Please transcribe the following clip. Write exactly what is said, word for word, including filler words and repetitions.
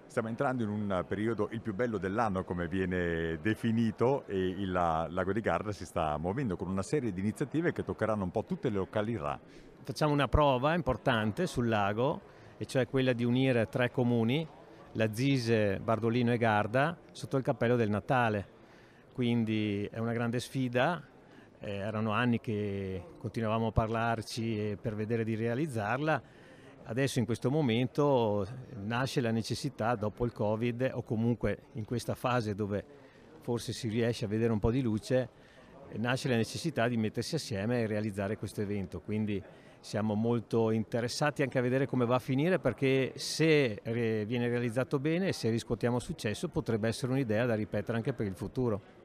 Stiamo entrando in un periodo il più bello dell'anno, come viene definito, e il la Lago di Garda si sta muovendo con una serie di iniziative che toccheranno un po' tutte le località. Facciamo una prova importante sul lago, e cioè quella di unire tre comuni, Lazise, Bardolino e Garda, sotto il cappello del Natale. Quindi è una grande sfida, eh, erano anni che continuavamo a parlarci per vedere di realizzarla. Adesso in questo momento nasce la necessità, dopo il Covid, o comunque in questa fase dove forse si riesce a vedere un po' di luce, nasce la necessità di mettersi assieme e realizzare questo evento. Quindi siamo molto interessati anche a vedere come va a finire, perché se viene realizzato bene e se riscuotiamo successo potrebbe essere un'idea da ripetere anche per il futuro.